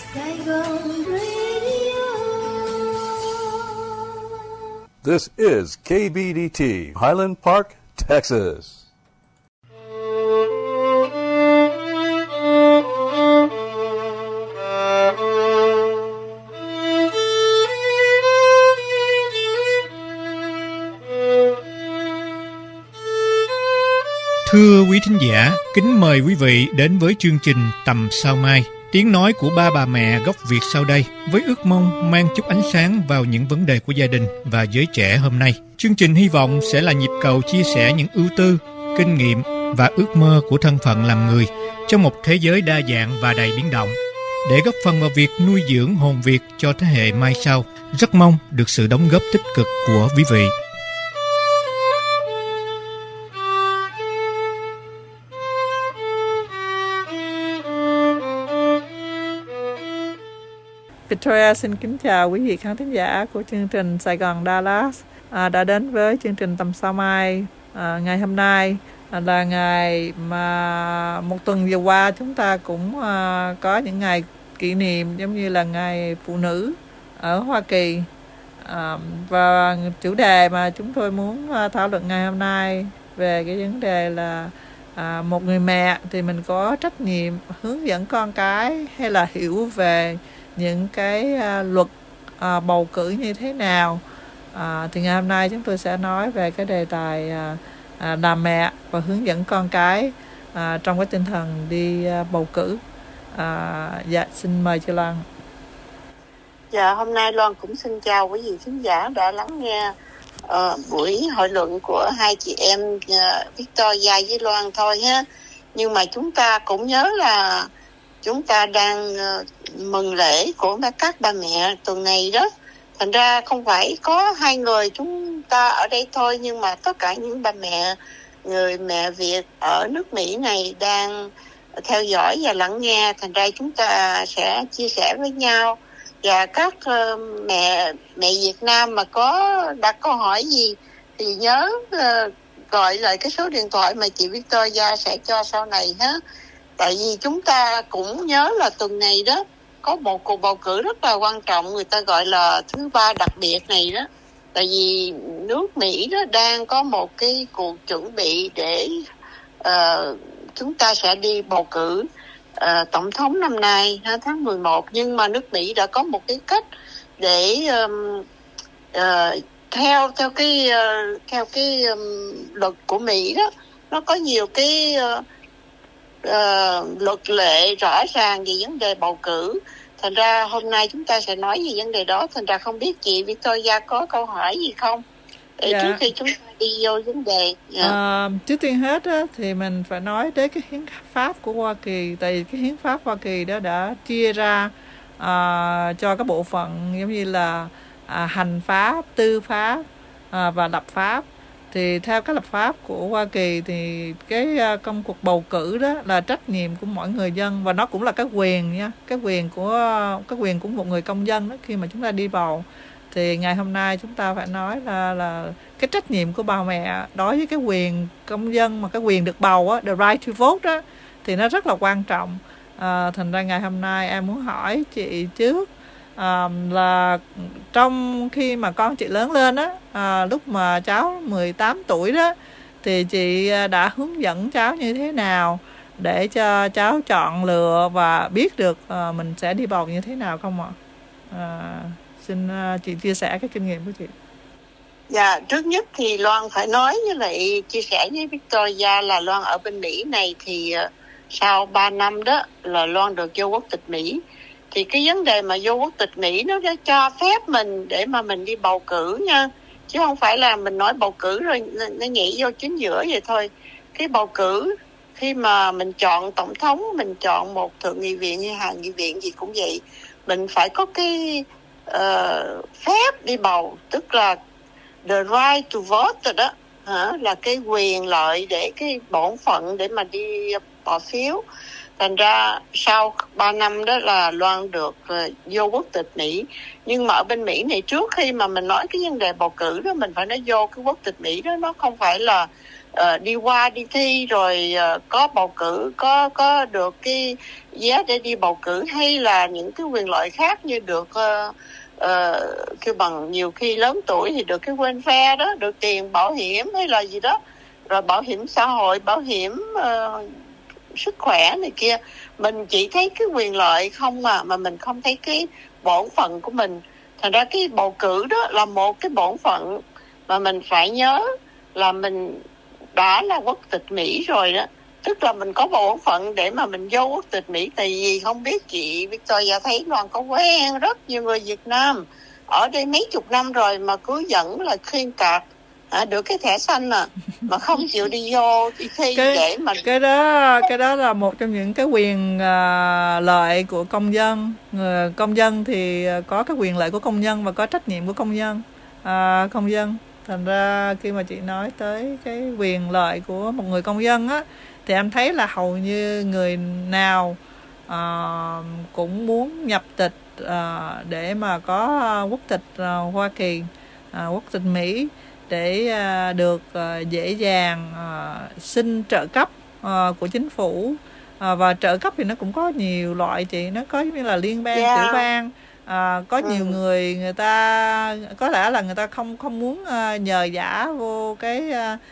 Sài Gòn Radio. This is KBDT, Highland Park, Texas. Thưa quý thính giả, kính mời quý vị đến với chương trình Tầm Sao Mai, tiếng nói của ba bà mẹ gốc Việt sau đây, với ước mong mang chút ánh sáng vào những vấn đề của gia đình và giới trẻ hôm nay. Chương trình hy vọng sẽ là nhịp cầu chia sẻ những ưu tư, kinh nghiệm và ước mơ của thân phận làm người trong một thế giới đa dạng và đầy biến động, để góp phần vào việc nuôi dưỡng hồn Việt cho thế hệ mai sau. Rất mong được sự đóng góp tích cực của quý vị. Victoria xin kính chào quý vị khán thính giả của chương trình Sài Gòn Dallas đã đến với chương trình Tầm Sao Mai. Ngày hôm nay là ngày mà một tuần vừa qua chúng ta cũng có những ngày kỷ niệm, giống như là ngày phụ nữ ở Hoa Kỳ, và chủ đề mà chúng tôi muốn thảo luận ngày hôm nay về cái vấn đề là một người mẹ thì mình có trách nhiệm hướng dẫn con cái hay là hiểu về những cái luật bầu cử như thế nào. Thì ngày hôm nay chúng tôi sẽ nói về cái đề tài làm mẹ và hướng dẫn con cái trong cái tinh thần đi bầu cử. Dạ, xin mời chị Loan. Dạ, hôm nay Loan cũng xin chào quý vị khán giả đã lắng nghe buổi hội luận của hai chị em Victoria với Loan thôi ha. Nhưng mà chúng ta cũng nhớ là chúng ta đang mừng lễ của các bà mẹ tuần này đó. Thành ra không phải có hai người chúng ta ở đây thôi, nhưng mà tất cả những bà mẹ, người mẹ Việt ở nước Mỹ này đang theo dõi và lắng nghe. Thành ra chúng ta sẽ chia sẻ với nhau. Và các mẹ Việt Nam mà có đặt câu hỏi gì thì nhớ gọi lại cái số điện thoại mà chị Victoria sẽ cho sau này ha. Tại vì chúng ta cũng nhớ là tuần này đó có một cuộc bầu cử rất là quan trọng, người ta gọi là thứ ba đặc biệt này đó. Tại vì nước Mỹ đó đang có một cái cuộc chuẩn bị để chúng ta sẽ đi bầu cử tổng thống năm nay tháng 11. Nhưng mà nước Mỹ đã có một cái cách để theo cái luật của Mỹ đó, nó có nhiều cái luật lệ rõ ràng về vấn đề bầu cử. Thành ra hôm nay chúng ta sẽ nói về vấn đề đó. Thành ra không biết chị Victoria có câu hỏi gì không để trước khi chúng ta đi vô vấn đề. Trước tiên hết á, thì mình phải nói đến cái hiến pháp của Hoa Kỳ. Tại vì cái hiến pháp Hoa Kỳ đó đã chia ra cho các bộ phận giống như là hành pháp, tư pháp và lập pháp. Thì theo cái lập pháp của Hoa Kỳ thì cái công cuộc bầu cử đó là trách nhiệm của mỗi người dân, và nó cũng là cái quyền nha, cái quyền của một người công dân đó. Khi mà chúng ta đi bầu thì ngày hôm nay chúng ta phải nói là cái trách nhiệm của bà mẹ đối với cái quyền công dân, mà cái quyền được bầu á, the right to vote đó, thì nó rất là quan trọng. Thành ra ngày hôm nay em muốn hỏi chị trước là trong khi mà con chị lớn lên á, lúc mà cháu 18 tuổi đó, thì chị đã hướng dẫn cháu như thế nào để cho cháu chọn lựa và biết được mình sẽ đi bầu như thế nào không ạ? Xin chị chia sẻ cái kinh nghiệm của chị. Dạ, trước nhất thì Loan phải nói với lại chia sẻ với Victoria là Loan ở bên Mỹ này thì sau 3 năm đó là Loan được vô quốc tịch Mỹ. Thì cái vấn đề mà vô quốc tịch Mỹ nó cho phép mình để mà mình đi bầu cử nha. Chứ không phải là mình nói bầu cử rồi nó nhảy vô chính giữa vậy thôi. Cái bầu cử khi mà mình chọn tổng thống, mình chọn một thượng nghị viện hay hạ nghị viện gì cũng vậy, mình phải có cái phép đi bầu, tức là the right to vote đó, là cái quyền lợi để cái bổn phận để mà đi bỏ phiếu. Thành ra sau 3 năm đó là Loan được vô quốc tịch Mỹ. Nhưng mà ở bên Mỹ này, trước khi mà mình nói cái vấn đề bầu cử đó, mình phải nói vô cái quốc tịch Mỹ đó, nó không phải là đi qua đi thi rồi có bầu cử, có được cái vé để đi bầu cử, hay là những cái quyền lợi khác như được kêu bằng nhiều khi lớn tuổi thì được cái welfare đó, được tiền bảo hiểm hay là gì đó, rồi bảo hiểm xã hội, bảo hiểm sức khỏe này kia. Mình chỉ thấy cái quyền lợi không mà mình không thấy cái bổn phận của mình. Thành ra cái bầu cử đó là một cái bổn phận mà mình phải nhớ là mình đã là quốc tịch Mỹ rồi đó. Tức là mình có bổn phận để mà mình vô quốc tịch Mỹ. Tại vì không biết chị Victoria thấy Loan có quen rất nhiều người Việt Nam ở đây mấy chục năm rồi mà cứ dẫn là khuyên card được cái thẻ xanh mà không chịu đi vô đi thi để mà cái đó là một trong những cái quyền lợi của công dân. Công dân thì có cái quyền lợi của công dân và có trách nhiệm của công dân. Thành ra khi mà chị nói tới cái quyền lợi của một người công dân á, thì em thấy là hầu như người nào cũng muốn nhập tịch để mà có quốc tịch Hoa Kỳ, quốc tịch Mỹ, để được dễ dàng xin trợ cấp của chính phủ. Và trợ cấp thì nó cũng có nhiều loại chị, nó có như là liên bang, tiểu bang. Có nhiều người ta có lẽ là người ta không muốn nhờ vả vô cái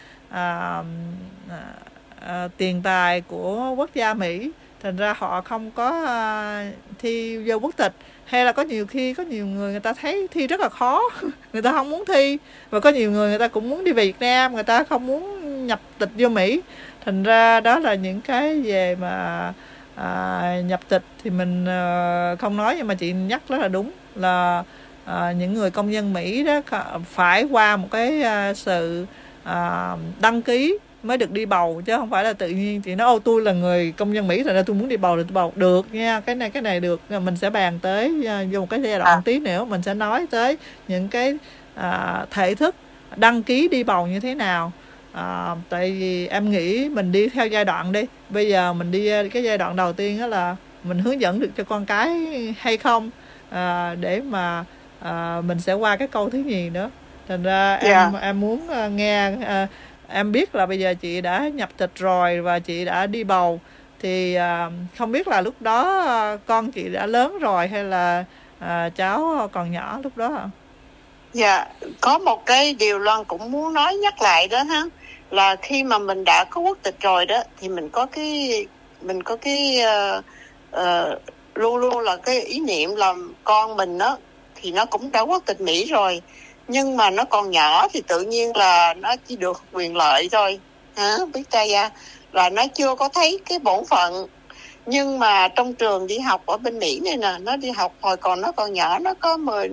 tiền tài của quốc gia Mỹ, thành ra họ không có thi vô quốc tịch. Hay là có nhiều người ta thấy thi rất là khó người ta không muốn thi, và có nhiều người ta cũng muốn đi về Việt Nam, người ta không muốn nhập tịch vô Mỹ. Thành ra đó là những cái về mà nhập tịch thì mình không nói, nhưng mà chị nhắc rất là đúng là những người công dân Mỹ đó phải qua một cái sự đăng ký mới được đi bầu, chứ không phải là tự nhiên chị nói tôi là người công dân Mỹ rồi nên tôi muốn đi bầu, thì tôi bầu được nha. Cái này được, mình sẽ bàn tới vô một cái giai đoạn tí nữa, mình sẽ nói tới những cái thể thức đăng ký đi bầu như thế nào. Tại vì em nghĩ mình đi theo giai đoạn đi. Bây giờ mình đi cái giai đoạn đầu tiên đó là mình hướng dẫn được cho con cái hay không, để mà mình sẽ qua cái câu thứ nhì nữa. Thành ra em muốn nghe. Em biết là bây giờ chị đã nhập tịch rồi và chị đã đi bầu, thì không biết là lúc đó con chị đã lớn rồi hay là cháu còn nhỏ lúc đó hả? Dạ, có một cái điều Loan cũng muốn nhắc lại đó ha, là khi mà mình đã có quốc tịch rồi đó thì mình có cái luôn luôn là cái ý niệm là con mình đó thì nó cũng đã quốc tịch Mỹ rồi, nhưng mà nó còn nhỏ thì tự nhiên là nó chỉ được quyền lợi thôi Victoria, là nó chưa có thấy cái bổn phận. Nhưng mà trong trường đi học ở bên Mỹ này nè, nó đi học hồi nó còn nhỏ, nó có 10,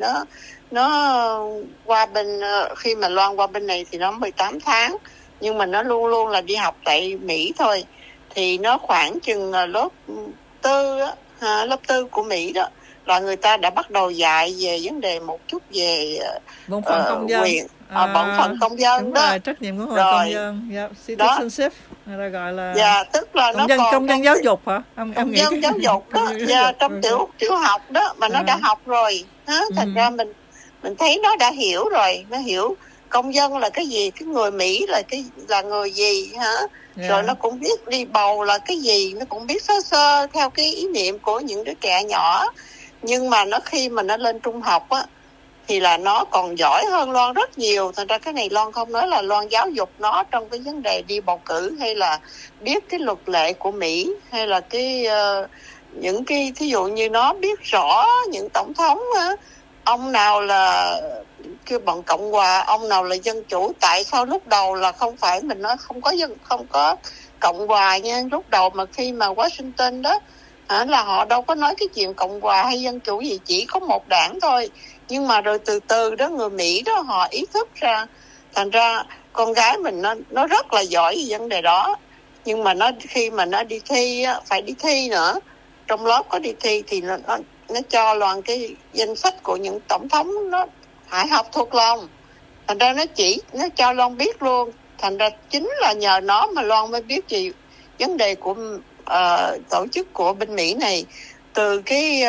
nó qua bên, khi mà Loan qua bên này thì nó 18 tháng, nhưng mà nó luôn luôn là đi học tại Mỹ thôi. Thì nó khoảng chừng lớp 4 lớp 4 của Mỹ đó là người ta đã bắt đầu dạy về vấn đề một chút về bổn phận công dân, quyền, bổn phận công dân đó, trách nhiệm của người công dân, citizenship, người ta gọi là tức là công dân giáo dục hả? Công dân giáo dục đó, trong tiểu học đó mà nó đã học rồi thành ra mình thấy nó đã hiểu rồi, nó hiểu công dân là cái gì, cái người Mỹ là người gì rồi nó cũng biết đi bầu là cái gì, nó cũng biết sơ sơ theo cái ý niệm của những đứa trẻ nhỏ. Nhưng mà khi mà nó lên trung học á thì là nó còn giỏi hơn Loan rất nhiều. Thành ra cái này Loan không nói là Loan giáo dục nó trong cái vấn đề đi bầu cử, hay là biết cái luật lệ của Mỹ, hay là những cái thí dụ như nó biết rõ những tổng thống ông nào là kêu bằng Cộng hòa, ông nào là dân chủ. Tại sao lúc đầu là không phải mình nói không có Cộng hòa nha, lúc đầu mà khi mà Washington đó là họ đâu có nói cái chuyện Cộng hòa hay dân chủ gì, chỉ có một đảng thôi. Nhưng mà rồi từ từ đó người Mỹ đó họ ý thức ra, thành ra con gái mình nó rất là giỏi về vấn đề đó. Nhưng mà khi mà nó đi thi phải đi thi nữa, trong lớp có đi thi thì nó cho Loan cái danh sách của những tổng thống, nó phải học thuộc lòng. Thành ra nó cho Loan biết luôn. Thành ra chính là nhờ nó mà Loan mới biết gì vấn đề của tổ chức của bên Mỹ này, từ cái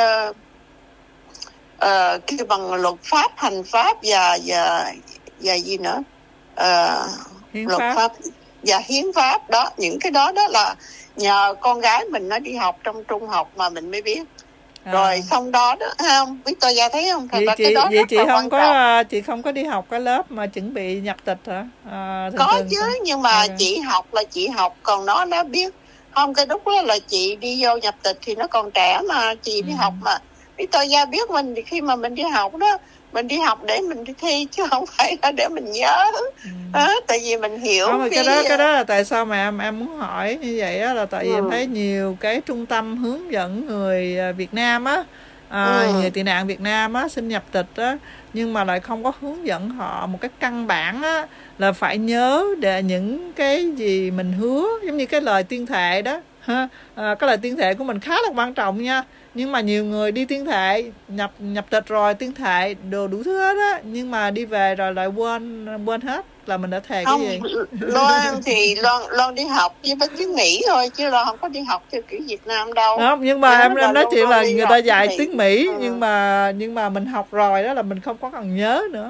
bằng luật pháp, hành pháp và gì nữa, luật pháp và hiến pháp đó, những cái đó đó là nhờ con gái mình nó đi học trong trung học mà mình mới biết. Rồi xong đó đó, không Victoria thấy không, thật ra cái đó vậy chị không có chị không có đi học cái lớp mà chuẩn bị nhập tịch hả? Có chứ, nhưng mà chị học là chị học, còn nó biết không. Cái lúc đó là chị đi vô nhập tịch thì nó còn trẻ mà chị đi học mà. Victoria biết mình thì khi mà mình đi học đó, mình đi học để mình đi thi chứ không phải là để mình nhớ. Tại vì mình hiểu không, cái đó là tại sao mà em muốn hỏi như vậy á, là tại vì em thấy nhiều cái trung tâm hướng dẫn người Việt Nam á, người tị nạn Việt Nam á xin nhập tịch á, nhưng mà lại không có hướng dẫn họ một cái căn bản á, là phải nhớ để những cái gì mình hứa, giống như cái lời tuyên thệ đó ha. Cái lời tuyên thệ của mình khá là quan trọng nha, nhưng mà nhiều người đi tuyên thệ, nhập tịch rồi tuyên thệ đồ đủ thứ hết á, nhưng mà đi về rồi lại quên hết là mình đã thề cái gì. Loan thì Loan đi học với tiếng Mỹ thôi, chứ Loan không có đi học theo kiểu Việt Nam đâu. Không, nhưng mà em nói chuyện là người ta dạy tiếng Mỹ, nhưng mà mình học rồi đó là mình không có cần nhớ nữa.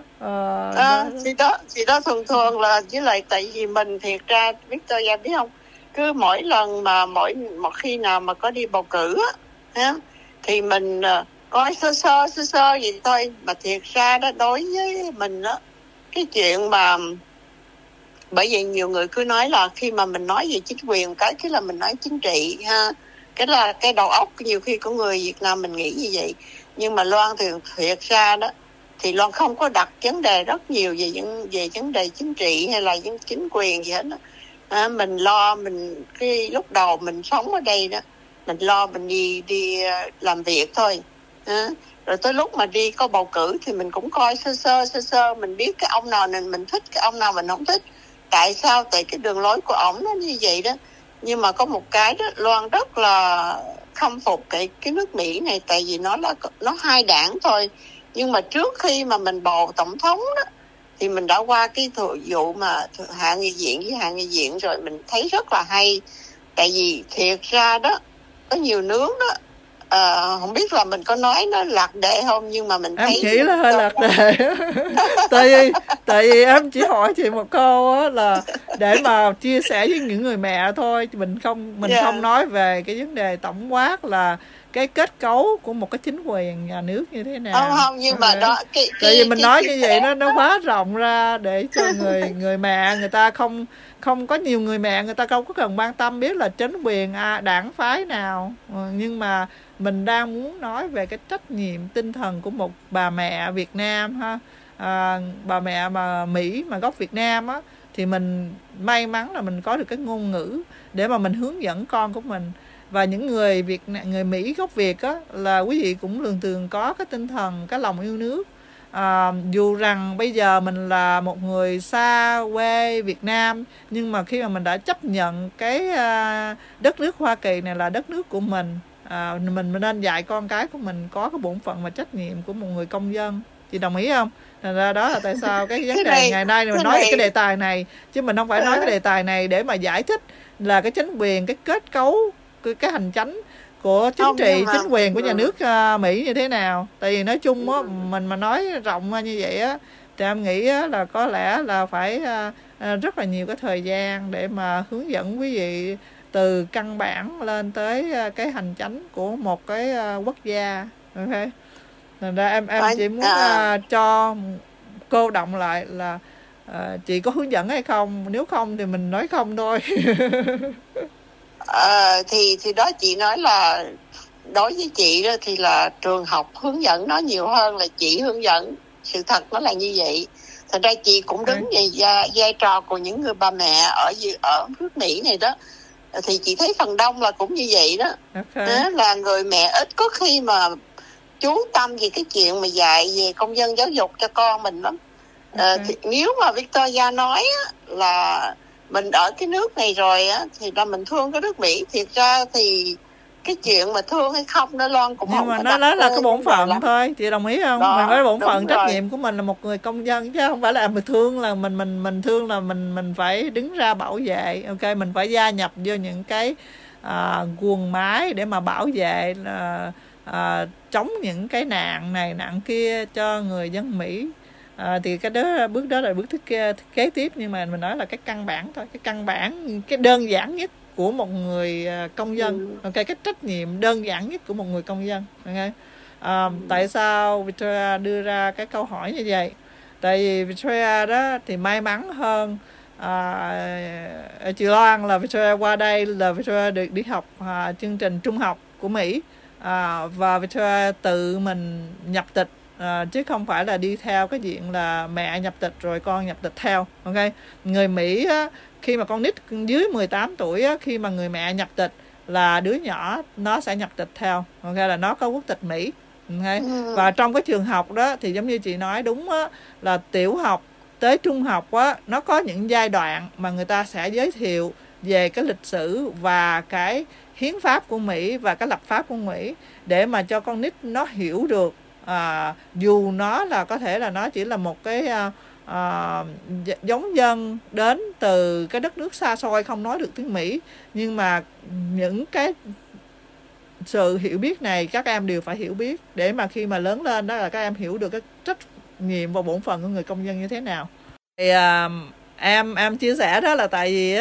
Thì đó thường là, với lại tại vì mình thiệt ra Victoria biết không, cứ mỗi lần mà một khi nào mà có đi bầu cử á, thì mình coi sơ sơ vậy thôi, mà thiệt ra đó đối với mình á, cái chuyện mà bởi vì nhiều người cứ nói là khi mà mình nói về chính quyền cái là mình nói chính trị ha, cái là cái đầu óc nhiều khi của người Việt Nam mình nghĩ như vậy. Nhưng mà Loan thì thiệt ra đó thì Loan không có đặt vấn đề rất nhiều về vấn đề chính trị hay là chính quyền gì hết đó. Mình lo mình cái lúc đầu mình sống ở đây đó, mình lo mình đi làm việc thôi. Rồi tới lúc mà đi có bầu cử thì mình cũng coi sơ sơ, mình biết cái ông nào mình thích, cái ông nào mình không thích. Tại sao? Tại cái đường lối của ổng nó như vậy đó. Nhưng mà có một cái đó Loan rất là khâm phục cái nước Mỹ này, tại vì nó hai đảng thôi. Nhưng mà trước khi mà mình bầu tổng thống đó thì mình đã qua cái vụ mà hạ nghị viện với hạ nghị viện rồi, mình thấy rất là hay. Tại vì thiệt ra đó có nhiều nước đó, không biết là mình có nói nó lạc đề không, nhưng mà mình thấy em nghĩ là hơi lạc đề. tại vì em chỉ hỏi chị một câu á, là để mà chia sẻ với những người mẹ thôi, mình không nói về cái vấn đề tổng quát là cái kết cấu của một cái chính quyền nhà nước như thế nào. Không, nhưng mà đó tại vì mình nói như vậy nó quá rộng ra để cho người mẹ người ta không có nhiều người mẹ người ta không có cần quan tâm biết là chính quyền đảng phái nào, nhưng mà mình đang muốn nói về cái trách nhiệm tinh thần của một bà mẹ Việt Nam ha, bà mẹ mà Mỹ mà gốc Việt Nam á, thì mình may mắn là mình có được cái ngôn ngữ để mà mình hướng dẫn con của mình. Và những người Mỹ gốc Việt á, là quý vị cũng thường có cái tinh thần, cái lòng yêu nước. Dù rằng bây giờ mình là một người xa quê Việt Nam, nhưng mà khi mà mình đã chấp nhận cái đất nước Hoa Kỳ này là đất nước của mình, mình nên dạy con cái của mình có cái bổn phận và trách nhiệm của một người công dân. Chị đồng ý không? Thành ra đó là tại sao cái vấn đề ngày nay mình nói về cái đề tài này, chứ mình không phải nói cái đề tài này để mà giải thích là cái chính quyền, cái kết cấu, cái hành chánh của chính trị, chính quyền của nhà nước Mỹ như thế nào. Tại vì nói chung á, mình mà nói rộng ra như vậy á, thì em nghĩ á, là có lẽ là phải rất là nhiều cái thời gian để mà hướng dẫn quý vị từ căn bản lên tới cái hành chánh của một cái quốc gia. Ok, thành ra em chỉ muốn cho cô động lại là chị có hướng dẫn hay không, nếu không thì mình nói không thôi. Thì đó chị nói là đối với chị đó thì là trường học hướng dẫn nó nhiều hơn là chị hướng dẫn. Sự thật nó là như vậy. Thật ra chị cũng đứng về vai trò của những người bà mẹ ở nước Mỹ này đó, thì chị thấy phần đông là cũng như vậy đó. Đó là người mẹ ít có khi mà chú tâm về cái chuyện mà dạy về công dân giáo dục cho con mình lắm. Thì nếu mà Victoria nói á, là mình ở cái nước này rồi á, thì là mình thương cái nước Mỹ. Thiệt ra thì cái chuyện mà thương hay không nó Loan cũng không. Nhưng mà nó là cái bổn phận thôi, chị đồng ý không? Đó, mình nói bổn phận trách nhiệm của mình là một người công dân, chứ không phải là mình thương là mình thương là mình phải đứng ra bảo vệ. Ok, mình phải gia nhập vô những cái guồng máy để mà bảo vệ chống những cái nạn này nạn kia cho người dân Mỹ. Thì cái đó bước đó là bước kế tiếp, nhưng mà mình nói là cái căn bản thôi, cái căn bản, cái đơn giản nhất của một người công dân. Ok, cái trách nhiệm đơn giản nhất của một người công dân. Ok. Tại sao Victoria đưa ra cái câu hỏi như vậy? Tại vì Victoria đó thì may mắn hơn chị Loan, là Victoria qua đây là Victoria được đi học chương trình trung học của Mỹ, và Victoria tự mình nhập tịch, chứ không phải là đi theo cái diện là mẹ nhập tịch rồi con nhập tịch theo. Ok, người Mỹ á, khi mà con nít dưới 18 tuổi á, khi mà người mẹ nhập tịch là đứa nhỏ nó sẽ nhập tịch theo. Ok, là nó có quốc tịch Mỹ. Okay. Và trong cái trường học đó thì giống như chị nói đúng á, là tiểu học tới trung học á, nó có những giai đoạn mà người ta sẽ giới thiệu về cái lịch sử và cái hiến pháp của Mỹ và cái lập pháp của Mỹ, để mà cho con nít nó hiểu được, dù nó là có thể là nó chỉ là một cái giống dân đến từ cái đất nước xa xôi không nói được tiếng Mỹ, nhưng mà những cái sự hiểu biết này các em đều phải hiểu biết, để mà khi mà lớn lên đó là các em hiểu được cái trách nhiệm và bổn phận của người công dân như thế nào. Thì em chia sẻ đó là tại vì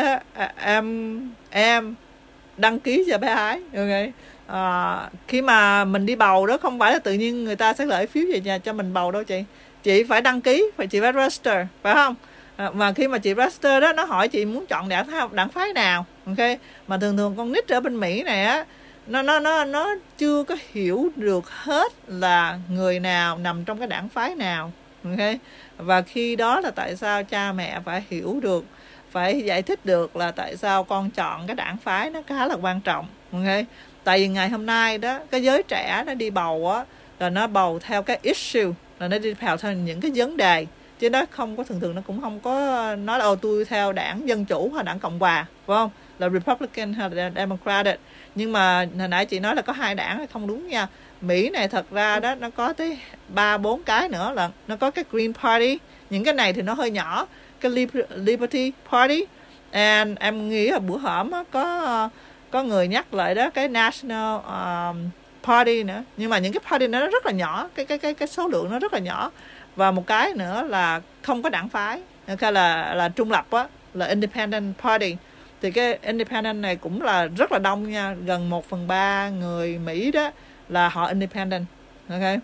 em đăng ký cho bé Ái. Ok. Khi mà mình đi bầu đó, không phải là tự nhiên người ta sẽ gửi phiếu về nhà cho mình bầu đâu chị phải đăng ký, chị phải register, phải không? Mà khi mà chị register đó, nó hỏi chị muốn chọn đảng phái nào. Ok, mà thường con nít ở bên Mỹ này á, nó chưa có hiểu được hết là người nào nằm trong cái đảng phái nào. Ok, và khi đó là tại sao cha mẹ phải hiểu được, phải giải thích được là tại sao con chọn cái đảng phái, nó khá là quan trọng. Ok, tại vì ngày hôm nay đó, cái giới trẻ nó đi bầu á, là nó bầu theo cái issue, là nó đi bầu theo những cái vấn đề, chứ nó không có, thường nó cũng không có nói là tôi theo đảng Dân Chủ hay đảng Cộng Hòa, phải không, là Republican hay là Democratic. Nhưng mà hồi nãy chị nói là có 2 đảng, không đúng nha. Mỹ này thật ra đó, nó có tới 3-4 cái nữa, là nó có cái Green Party, những cái này thì nó hơi nhỏ, cái Liberty Party, and em nghĩ là bữa hổm có người nhắc lại đó, cái National Party nữa. Nhưng mà những cái party nó rất là nhỏ, cái số lượng nó rất là nhỏ. Và một cái nữa là không có đảng phái, là trung lập á, là Independent Party. Thì cái Independent này cũng là rất là đông nha, gần 1/3 người Mỹ đó là họ Independent. Ok,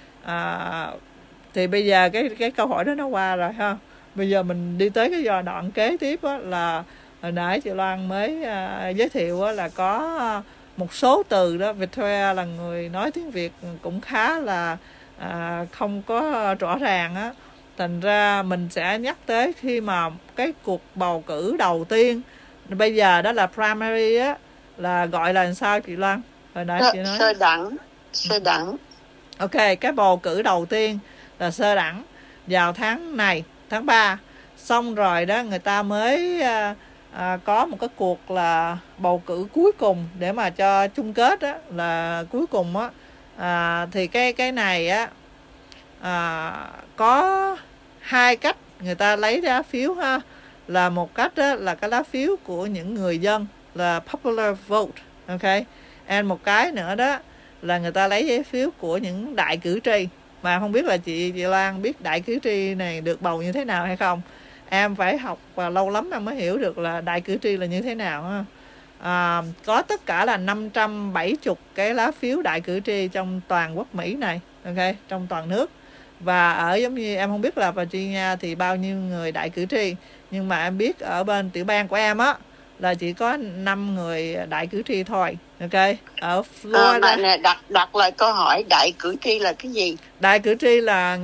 thì bây giờ cái câu hỏi đó nó qua rồi ha. Bây giờ mình đi tới cái giai đoạn kế tiếp á, là hồi nãy chị Loan mới giới thiệu á, là có một số từ đó. Victoria là người nói tiếng Việt cũng khá là không có rõ ràng á, thành ra mình sẽ nhắc tới khi mà cái cuộc bầu cử đầu tiên bây giờ đó là primary á, là gọi là sao chị Loan? Hồi nãy chị nói sơ đẳng. Ok, cái bầu cử đầu tiên là sơ đẳng vào tháng này, tháng 3. Xong rồi đó, người ta mới có một cái cuộc là bầu cử cuối cùng để mà cho chung kết á, là cuối cùng á. Thì cái này á, có 2 cách người ta lấy ra phiếu ha. Là một cách đó, là cái lá phiếu của những người dân, là popular vote. Ok, and một cái nữa đó là người ta lấy giấy phiếu của những đại cử tri. Mà không biết là chị Lan biết đại cử tri này được bầu như thế nào hay không? Em phải học và lâu lắm em mới hiểu được là đại cử tri là như thế nào ha. Có tất cả là 570 cái lá phiếu đại cử tri trong toàn quốc Mỹ này. Ok, trong toàn nước. Và ở giống như em không biết là Virginia thì bao nhiêu người đại cử tri, nhưng mà em biết ở bên tiểu bang của em á là chỉ có 5 người đại cử tri thôi. Ok, ở Florida. Đặt lại câu hỏi, đại cử tri là cái gì? Đại cử tri là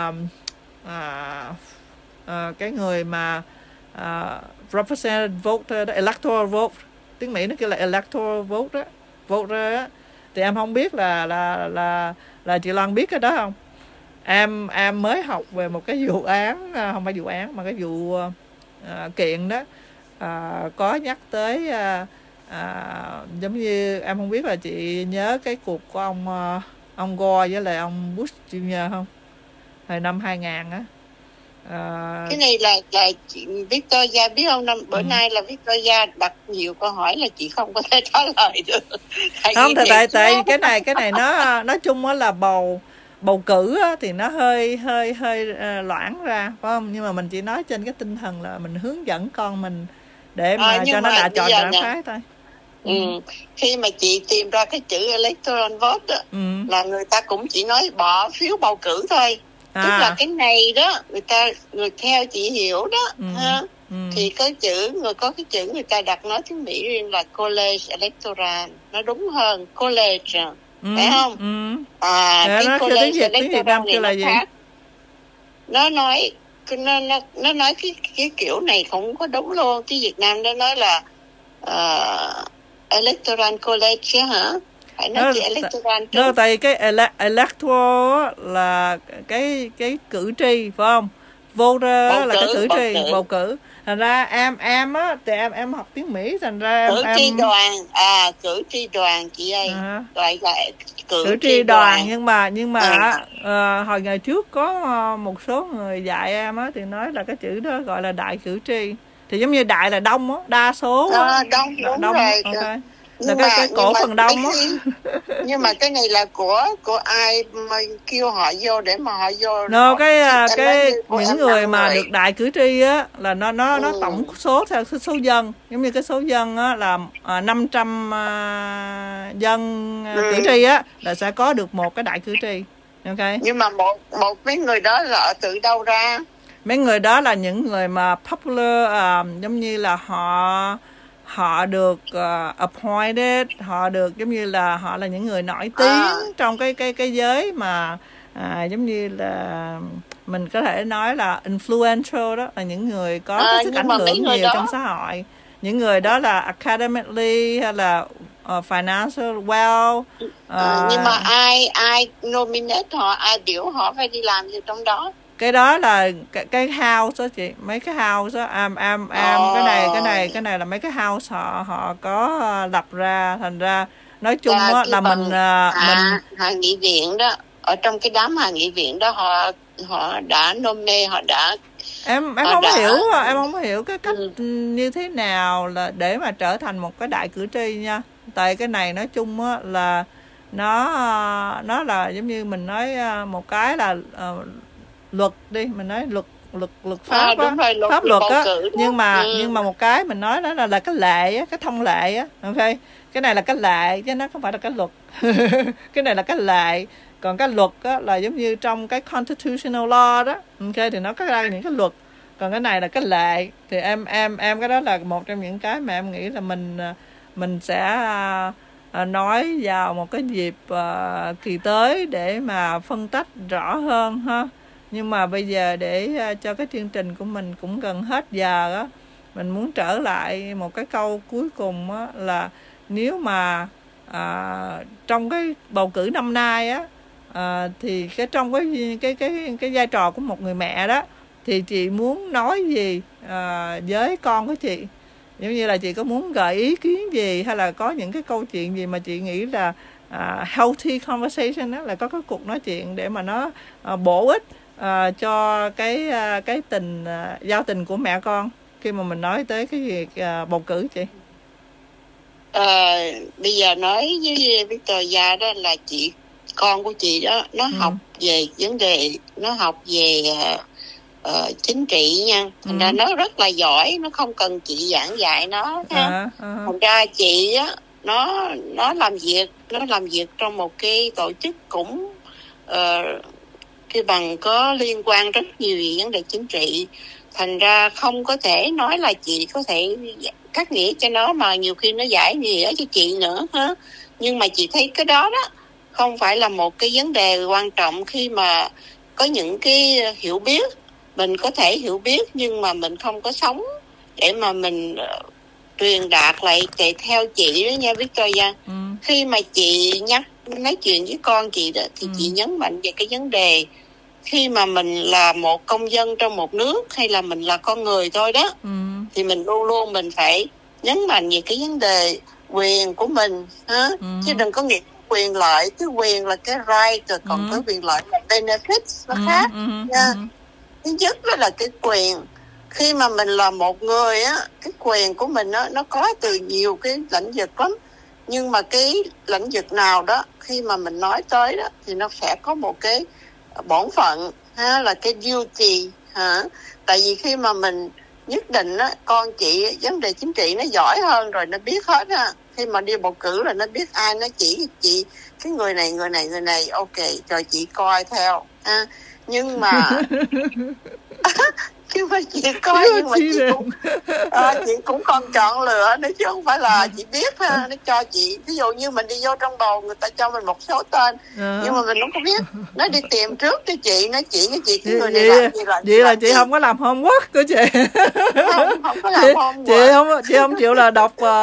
cái người mà representative voter, electoral vote, tiếng Mỹ nó kêu là electoral vote đó, voter á. Thì em không biết là chị Loan biết cái đó không? Em mới học về một cái vụ án, không phải vụ án mà cái vụ kiện đó, có nhắc tới giống như em không biết là chị nhớ cái cuộc của ông Gore với lại ông Bush Jr. không? Hồi năm 2000 á. Cái này là chị Victoria biết không? Bữa nay là Victoria đặt nhiều câu hỏi là chị không có thể trả lời được. Không, tại cái này nó nói chung là bầu cử á, thì nó hơi loãng ra, phải không? Nhưng mà mình chỉ nói trên cái tinh thần là mình hướng dẫn con mình để mà cho nó đã chọn đảng phái thôi. Khi mà chị tìm ra cái chữ electoral vote đó, là người ta cũng chỉ nói bỏ phiếu bầu cử thôi. Tức là cái này đó, người theo chị hiểu đó ha. Thì có cái chữ người ta đặt nói tiếng Mỹ riêng là college electoral, nó đúng hơn college, phải không? Cái college electoral này nó khác. Nó nói cái kiểu này không có đúng luôn. Cái Việt Nam nó nói là electoral college hả? Phải nói chị electoral trước. Tại vì cái electoral là cái cử tri, phải không? Voter là cái cử tri, bầu cử. Thành ra em á, thì em học tiếng Mỹ, thành ra cử tri đoàn, cử tri đoàn chị ơi, gọi là cử tri đoàn. Nhưng mà hồi ngày trước có một số người dạy em á, thì nói là cái chữ đó gọi là đại cử tri, thì giống như đại là đông á, đa số á. Đông rồi. Okay. Là cái cổ phần đông á. Nhưng mà cái này là của ai mà kêu họ vô để mà họ vô? Cái những người mà được đại cử tri á là nó tổng số theo số dân, giống như cái số dân á là 500 dân cử tri á là sẽ có được một cái đại cử tri. Okay. Nhưng mà một mấy người đó là từ đâu ra? Mấy người đó là những người mà popular, giống như là họ được appointed, họ được giống như là họ là những người nổi tiếng trong cái giới mà giống như là mình có thể nói là influential, đó là những người có cái sức ảnh hưởng nhiều đó trong xã hội. Những người đó là academically hay là financial well. Nhưng mà ai nominate họ, ai biểu họ phải đi làm gì trong đó? Cái đó là cái house đó chị, mấy cái house đó, cái này là mấy cái house họ có lập ra. Thành ra nói chung á là mình hạ nghị viện đó, ở trong cái đám hạ nghị viện đó họ đã nominate, họ đã em không hiểu cái cách như thế nào là để mà trở thành một cái đại cử tri nha. Tại cái này nói chung á là nó là giống như mình nói một cái là luật đi, mình nói luật pháp á, pháp luật á, nhưng mà một cái mình nói đó là cái lệ á, cái thông lệ á. Ok, cái này là cái lệ chứ nó không phải là cái luật. Cái này là cái lệ, còn cái luật á là giống như trong cái constitutional law đó. Ok, thì nó có ra những cái luật, còn cái này là cái lệ. Thì em cái đó là một trong những cái mà em nghĩ là mình sẽ nói vào một cái dịp kỳ tới để mà phân tách rõ hơn ha. Nhưng mà bây giờ để cho cái chương trình của mình cũng gần hết giờ á, mình muốn trở lại một cái câu cuối cùng á, là nếu mà trong cái bầu cử năm nay á, thì trong cái vai trò của một người mẹ đó, thì chị muốn nói gì với con của chị? Giống như là chị có muốn gợi ý kiến gì, hay là có những cái câu chuyện gì mà chị nghĩ là healthy conversation đó, là có cái cuộc nói chuyện để mà nó bổ ích cho cái giao tình của mẹ con khi mà mình nói tới cái việc bầu cử chị? Bây giờ nói với Victoria đó là con của chị đó, nó học về vấn đề, nó học về chính trị nha. Thành ra nó rất là giỏi, nó không cần chị giảng dạy nó. Thành ra chị á, nó làm việc trong một cái tổ chức cũng cái bằng có liên quan rất nhiều về vấn đề chính trị. Thành ra không có thể nói là chị có thể cắt nghĩa cho nó, mà nhiều khi nó giải nghĩa cho chị nữa ha. Nhưng mà chị thấy cái đó không phải là một cái vấn đề quan trọng, khi mà có những cái hiểu biết, mình có thể hiểu biết nhưng mà mình không có sống để mà mình truyền đạt lại theo chị đó nha Victoria. Khi mà chị nói chuyện với con chị đó, thì chị nhấn mạnh về cái vấn đề khi mà mình là một công dân trong một nước, hay là mình là con người thôi đó, thì mình luôn luôn mình phải nhấn mạnh về cái vấn đề quyền của mình ha. Chứ đừng có nghĩ quyền lợi, cái quyền là cái right, rồi còn cái quyền lợi là benefits, nó khác nha. Thứ nhất đó là cái quyền. Khi mà mình là một người á, cái quyền của mình á, nó có từ nhiều cái lĩnh vực lắm. Nhưng mà cái lĩnh vực nào đó khi mà mình nói tới đó thì nó sẽ có một cái bổn phận ha, là cái duty ha. Tại vì khi mà mình nhất định á, con chị vấn đề chính trị nó giỏi hơn rồi, nó biết hết ha. Khi mà đi bầu cử là nó biết ai nó chỉ chị cái người này, ok, rồi chị coi theo ha. Nhưng mà chứ mà chị coi, nhưng mà chị cũng còn chọn lựa nữa chứ không phải là chị biết ha. Nó cho chị, ví dụ như mình đi vô trong bầu, người ta cho mình một số tên nhưng mà mình không có biết, nó đi tìm trước cho chị, nó chỉ cho chị cái người này làm gì là vậy là chị không có làm homework của chị. không có làm homework. Chị không chịu là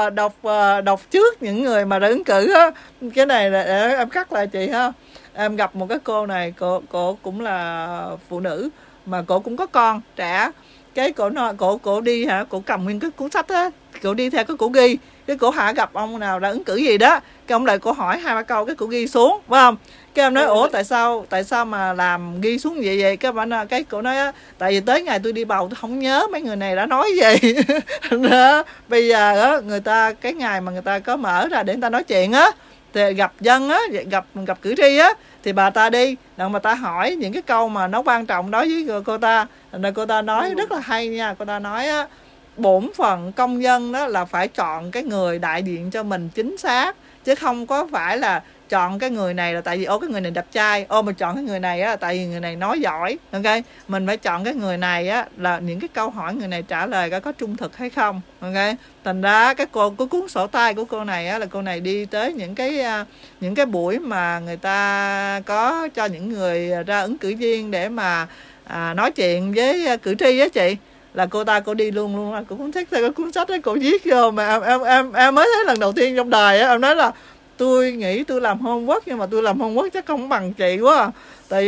đọc trước những người mà đã ứng cử á. Cái này là để em cắt lại chị ha. Em gặp một cái cô này, cô cũng là phụ nữ mà cổ cũng có con trẻ. Cái cổ đi hả, cổ cầm nguyên cái cuốn sách á, cổ đi theo cái cổ ghi, cái cổ hả gặp ông nào đã ứng cử gì đó, cái ông lại cổ hỏi 2-3 câu, cái cổ ghi xuống, phải không? Cái em nói ủa tại sao mà làm ghi xuống vậy? Cái cổ nói á, tại vì tới ngày tôi đi bầu tôi không nhớ mấy người này đã nói gì. Đó, bây giờ á người ta cái ngày mà người ta có mở ra để người ta nói chuyện á, thì gặp dân á, gặp cử tri á, thì bà ta đi, đặng bà ta hỏi những cái câu mà nó quan trọng đối với cô ta. Nên cô ta nói rất là hay nha. Cô ta nói á, bổn phận công dân đó là phải chọn cái người đại diện cho mình chính xác, chứ không có phải là chọn cái người này là tại vì cái người này đẹp trai, mà chọn cái người này á tại vì người này nói giỏi. Ok, mình phải chọn cái người này á là những cái câu hỏi người này trả lời có trung thực hay không. Ok, thành ra cái cuốn sổ tay của cô này á là cô này đi tới những cái buổi mà người ta có cho những người ra ứng cử viên để mà nói chuyện với cử tri á chị, là cô đi luôn cô cũng thích theo cái cuốn sách đó cô viết vô mà em mới thấy lần đầu tiên trong đời á. Em nói là tôi nghĩ tôi làm homework, nhưng mà tôi làm homework chắc không bằng chị quá à. Tại vì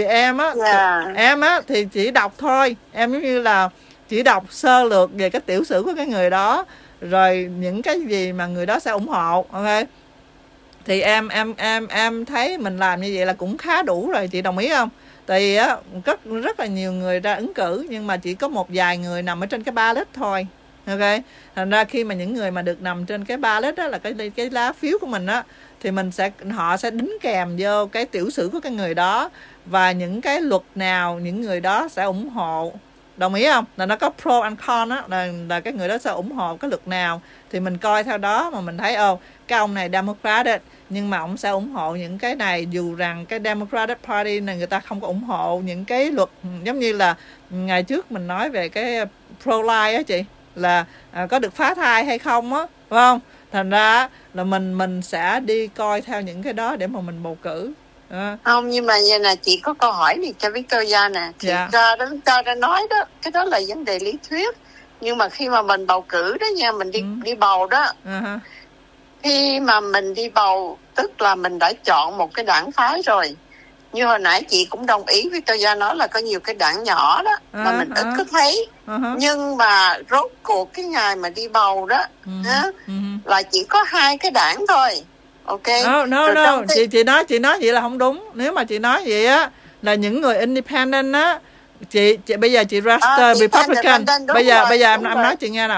em á thì chỉ đọc thôi, em giống như là chỉ đọc sơ lược về cái tiểu sử của cái người đó, rồi những cái gì mà người đó sẽ ủng hộ. Ok, thì em thấy mình làm như vậy là cũng khá đủ rồi, chị đồng ý không? Tại vì á rất là nhiều người ra ứng cử, nhưng mà chỉ có một vài người nằm ở trên cái ballot thôi. Ok, thành ra khi mà những người mà được nằm trên cái ballot đó là cái lá phiếu của mình á, thì họ sẽ đính kèm vô cái tiểu sử của cái người đó, và những cái luật nào những người đó sẽ ủng hộ. Đồng ý không? Là nó có pro and con á, là cái người đó sẽ ủng hộ cái luật nào thì mình coi theo đó mà mình thấy cái ông này Democratic nhưng mà ông sẽ ủng hộ những cái này, dù rằng cái Democratic Party này người ta không có ủng hộ những cái luật, giống như là ngày trước mình nói về cái pro-life á chị, là có được phá thai hay không á, phải không? Thành ra là mình sẽ đi coi theo những cái đó để mà mình bầu cử. Không, nhưng mà như là chị có câu hỏi này cho Victoria nè. Thì ra nói đó, cái đó là vấn đề lý thuyết. Nhưng mà khi mà mình bầu cử đó nha, mình đi bầu đó. Khi mà mình đi bầu, tức là mình đã chọn một cái đảng phái rồi. Như hồi nãy chị cũng đồng ý với Victoria nói là có nhiều cái đảng nhỏ đó mà mình ít có thấy. Nhưng mà rốt cuộc cái ngày mà đi bầu đó là chỉ có 2 cái đảng thôi. Ok. No. Chị nói vậy là không đúng. Nếu mà chị nói vậy á là những người independent á, chị bây giờ chị register Republican. Bây giờ em nói chị nghe nè.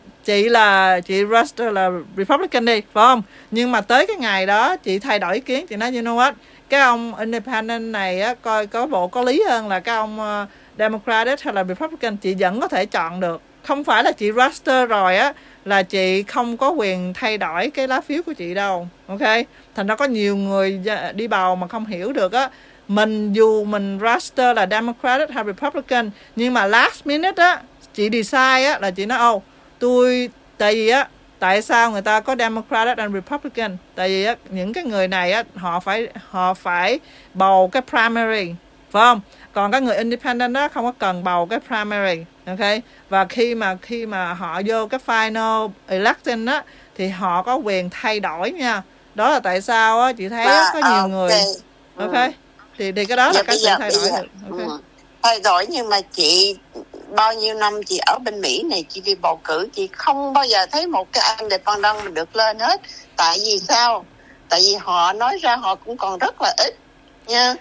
Chị register là Republican đi, phải không? Nhưng mà tới cái ngày đó chị thay đổi ý kiến, chị nói you know what? Cái ông independent này á coi có lý hơn là cái ông Democratic hay là Republican, chị vẫn có thể chọn được. Không phải là chị register rồi á là chị không có quyền thay đổi cái lá phiếu của chị đâu. Ok, thành ra có nhiều người đi bầu mà không hiểu được á, dù mình register là Democratic hay Republican, nhưng mà last minute á chị decide á là chị nói tại vì á, tại sao người ta có Democratic and Republican? Tại vì á, những cái người này á họ phải bầu cái primary, phải không? Còn các người independent á không có cần bầu cái primary. Ok, và khi mà họ vô cái final election á thì họ có quyền thay đổi nha. Đó là tại sao á chị thấy có nhiều người. Ok, thì cái đó là cái sự thay đổi được. Thay đổi, nhưng mà chị bao nhiêu năm chị ở bên Mỹ này, chị đi bầu cử, chị không bao giờ thấy một cái anh independent mình được lên hết. Tại vì sao? Tại vì họ nói ra họ cũng còn rất là ít nha.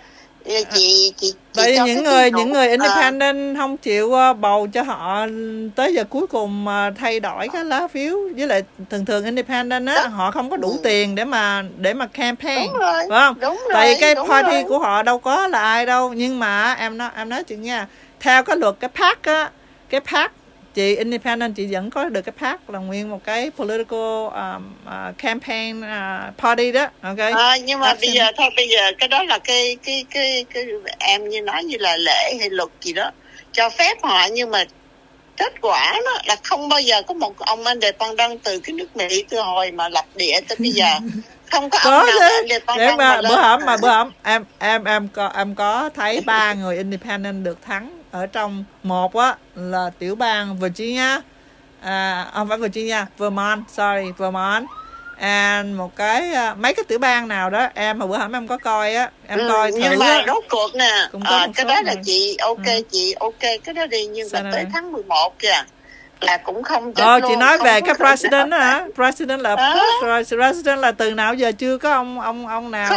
chị Vậy cho những người independent không chịu bầu cho họ tới giờ cuối cùng mà thay đổi cái lá phiếu, với lại thường independent á, họ không có đủ tiền để mà campaign, đúng rồi, phải không? đúng Tại rồi, cái đúng party rồi. của họ đâu có là ai đâu. Nhưng mà em nói chuyện nha, theo cái luật cái PAC á, cái PAC chị independent chị vẫn có được cái PAC là nguyên một cái political campaign party đó, ok. Nhưng mà bây giờ cái đó là cái em như nói như là lệ hay luật gì đó cho phép họ, nhưng mà kết quả đó là không bao giờ có một ông independent từ cái nước Mỹ từ hồi mà lập địa tới bây giờ không có ông nào independent mà bữa hổm em có thấy 3 người independent được thắng ở trong một á là tiểu bang Virginia, không phải Virginia, Vermont, and một cái mấy cái tiểu bang nào đó em mà bữa hổm em có coi á, em coi thử. Nhưng mà rốt cuộc nè, cái đó là rồi. chị ok cái đó đi, nhưng mà tới tháng 11 kìa là cũng không chết luôn. Chị nói về cái president đó hả? President là từ nào giờ chưa có ông nào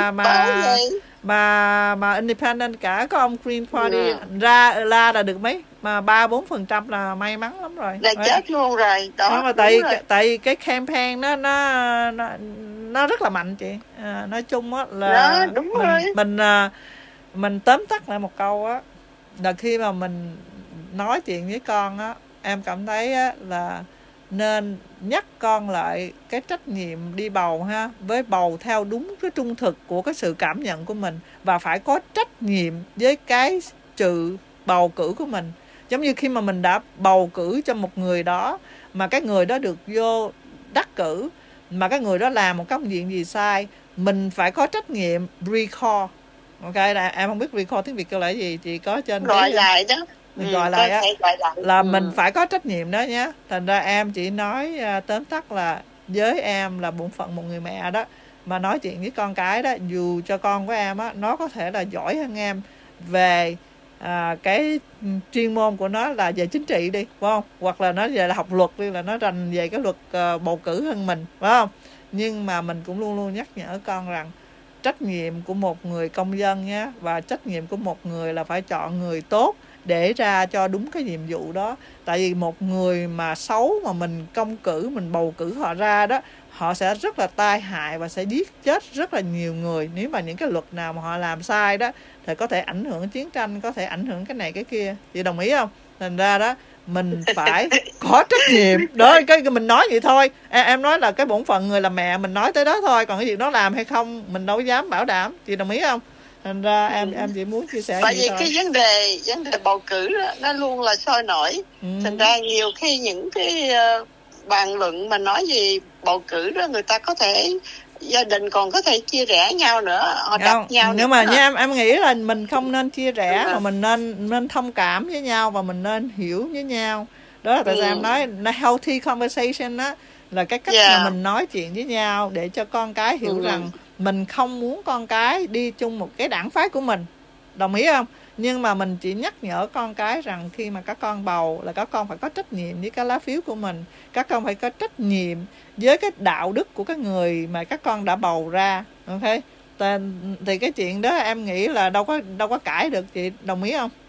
mà independent cả, có ông Green Party ra là được mấy mà 3-4% là may mắn lắm rồi. Là chết luôn rồi. Đó mà tại cái campaign nó rất là mạnh chị. Nói chung á là đó, đúng rồi. Mình tóm tắt lại một câu á, là khi mà mình nói chuyện với con á, em cảm thấy á, là nên nhắc con lại cái trách nhiệm đi bầu ha, với bầu theo đúng cái trung thực của cái sự cảm nhận của mình, và phải có trách nhiệm với cái sự bầu cử của mình. Giống như khi mà mình đã bầu cử cho một người đó mà cái người đó được vô đắc cử mà cái người đó làm một công việc gì sai, mình phải có trách nhiệm recall. Ok, em không biết recall tiếng Việt kêu là gì, chị có trên gọi lại đó. Mình gọi lại á, là mình phải có trách nhiệm đó nhé. Thành ra em chỉ nói tóm tắt là với em là bổn phận một người mẹ đó, mà nói chuyện với con cái đó, dù cho con của em á, nó có thể là giỏi hơn em về cái chuyên môn của nó là về chính trị đi, phải không? Hoặc là nó về là học luật đi, là nó rành về cái luật bầu cử hơn mình, phải không? Nhưng mà mình cũng luôn luôn nhắc nhở con rằng trách nhiệm của một người công dân nhé, và trách nhiệm của một người là phải chọn người tốt để ra cho đúng cái nhiệm vụ đó. Tại vì một người mà xấu mà mình công cử, mình bầu cử họ ra đó, họ sẽ rất là tai hại và sẽ giết chết rất là nhiều người. Nếu mà những cái luật nào mà họ làm sai đó thì có thể ảnh hưởng chiến tranh, có thể ảnh hưởng cái này cái kia. Chị đồng ý không? Thành ra đó mình phải có trách nhiệm đó, cái mình nói vậy thôi. Em nói là cái bổn phận người làm mẹ, mình nói tới đó thôi, còn cái việc nó làm hay không mình đâu dám bảo đảm. Chị đồng ý không? Thành ra em chỉ muốn chia sẻ. Bởi vì thôi. Cái vấn đề bầu cử đó, nó luôn là sôi nổi. Thành ra nhiều khi những cái bàn luận mà nói gì bầu cử đó, người ta có thể gia đình còn có thể chia rẽ nhau nữa, họ đặt nhau. Nhưng mà nha, em nghĩ là mình không nên chia rẽ, mà mình nên thông cảm với nhau và mình nên hiểu với nhau. Đó là tại sao em nói healthy conversation á, là cái cách mà mình nói chuyện với nhau để cho con cái hiểu rằng mình không muốn con cái đi chung một cái đảng phái của mình. Đồng ý không? Nhưng mà mình chỉ nhắc nhở con cái rằng khi mà các con bầu là các con phải có trách nhiệm với cái lá phiếu của mình. Các con phải có trách nhiệm với cái đạo đức của cái người mà các con đã bầu ra. Ok? Thì cái chuyện đó em nghĩ là đâu có cãi được. Chị đồng ý không?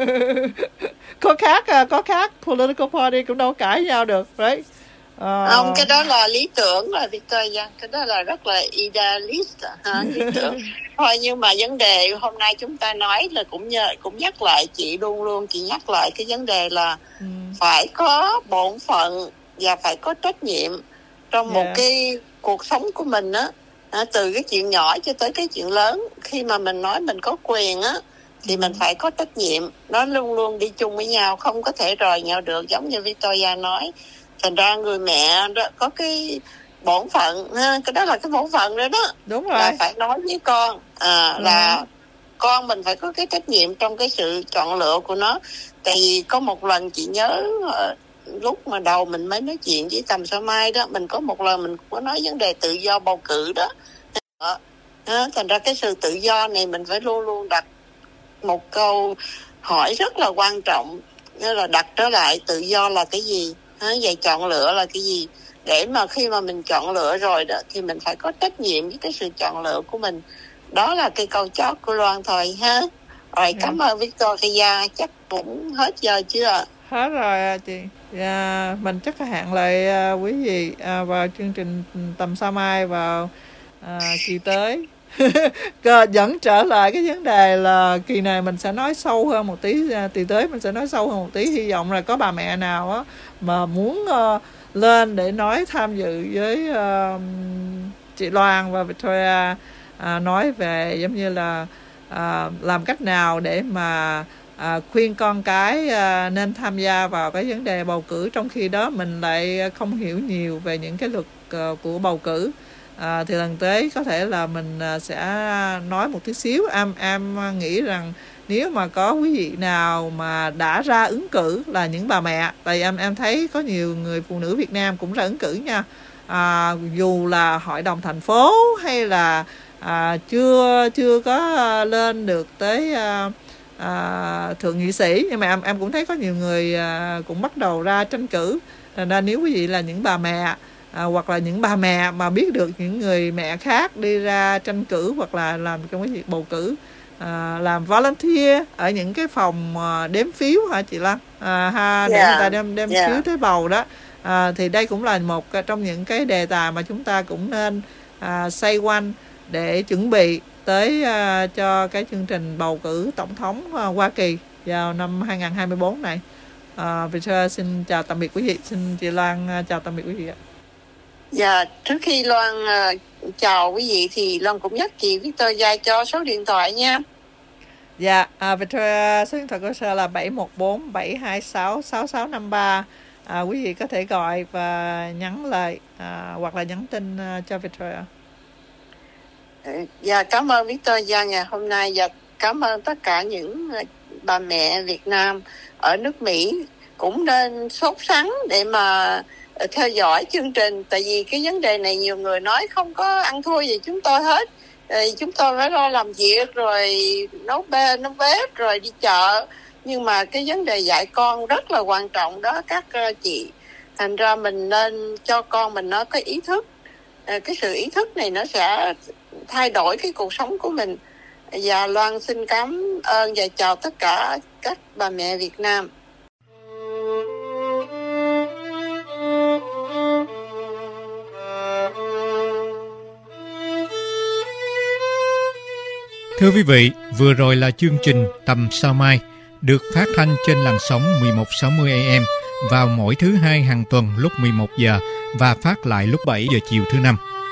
có khác political party cũng đâu cãi nhau được, right? Không, cái đó là lý tưởng rồi Victoria, cái đó là rất là idealist lý tưởng thôi. Nhưng mà vấn đề hôm nay chúng ta nói là cũng nhắc lại, chị luôn chị nhắc lại cái vấn đề là phải có bổn phận và phải có trách nhiệm trong một cái cuộc sống của mình á, từ cái chuyện nhỏ cho tới cái chuyện lớn. Khi mà mình nói mình có quyền á thì mình phải có trách nhiệm, nó luôn luôn đi chung với nhau, không có thể rời nhau được, giống như Victoria nói. Thành ra người mẹ đó có cái bổn phận ha, cái đó là cái bổn phận đó đó. Đúng rồi. Là phải nói với con là con mình phải có cái trách nhiệm trong cái sự chọn lựa của nó. Tại vì có một lần chị nhớ lúc mà đầu mình mới nói chuyện với Tầm Sao Mai đó, mình có một lần mình có nói vấn đề tự do bầu cử đó. Thành ra cái sự tự do này mình phải luôn luôn đặt một câu hỏi rất là quan trọng, nghĩa là đặt trở lại tự do là cái gì, vậy chọn lựa là cái gì, để mà khi mà mình chọn lựa rồi đó thì mình phải có trách nhiệm với cái sự chọn lựa của mình. Đó là cái câu chót của Loan thôi ha. Rồi cảm ơn Victoria, chắc cũng hết giờ chưa? Hết rồi chị. Mình chắc là hẹn lại quý vị vào chương trình tầm sao mai vào kỳ tới. Vẫn trở lại cái vấn đề là kỳ này mình sẽ nói sâu hơn một tí, kỳ tới mình sẽ nói sâu hơn một tí. Hy vọng là có bà mẹ nào á mà muốn lên để nói tham dự với chị Loan và Victoria, nói về giống như là làm cách nào để mà khuyên con cái nên tham gia vào cái vấn đề bầu cử, trong khi đó mình lại không hiểu nhiều về những cái luật của bầu cử. Thì lần tới có thể là mình sẽ nói một tí xíu. Em nghĩ rằng nếu mà có quý vị nào mà đã ra ứng cử là những bà mẹ, tại em thấy có nhiều người phụ nữ Việt Nam cũng ra ứng cử nha, dù là hội đồng thành phố hay là chưa có lên được tới thượng nghị sĩ, nhưng mà em cũng thấy có nhiều người cũng bắt đầu ra tranh cử. Thành ra nếu quý vị là những bà mẹ hoặc là những bà mẹ mà biết được những người mẹ khác đi ra tranh cử hoặc là làm trong cái việc bầu cử, làm volunteer ở những cái phòng đếm phiếu hả chị Lan, để người ta đem phiếu tới bầu đó, thì đây cũng là một trong những cái đề tài mà chúng ta cũng nên xoay quanh để chuẩn bị tới cho cái chương trình bầu cử tổng thống Hoa Kỳ vào năm 2024 này. Victoria xin chào tạm biệt quý vị. Xin chị Loan chào tạm biệt quý vị ạ. Dạ, trước khi Loan chào quý vị thì Loan cũng nhắc chị Victoria cho số điện thoại nha. Dạ, Victoria số điện thoại của sơ là 714-726-6653. Quý vị có thể gọi và nhắn lời hoặc là nhắn tin cho Victoria. Dạ, cảm ơn Victoria ngày hôm nay, và cảm ơn tất cả những bà mẹ Việt Nam ở nước Mỹ cũng nên sốt sắng để mà theo dõi chương trình, tại vì cái vấn đề này nhiều người nói không có ăn thua gì chúng tôi hết. Chúng tôi phải lo làm việc rồi nấu bếp rồi đi chợ, nhưng mà cái vấn đề dạy con rất là quan trọng đó các chị. Thành ra mình nên cho con mình nó có ý thức, cái sự ý thức này nó sẽ thay đổi cái cuộc sống của mình. Và Loan xin cảm ơn và chào tất cả các bà mẹ Việt Nam. Thưa quý vị, vừa rồi là chương trình Tầm Sao Mai được phát thanh trên làn sóng 1160 AM vào mỗi thứ Hai hàng tuần lúc 11 giờ và phát lại lúc 7 giờ chiều thứ Năm.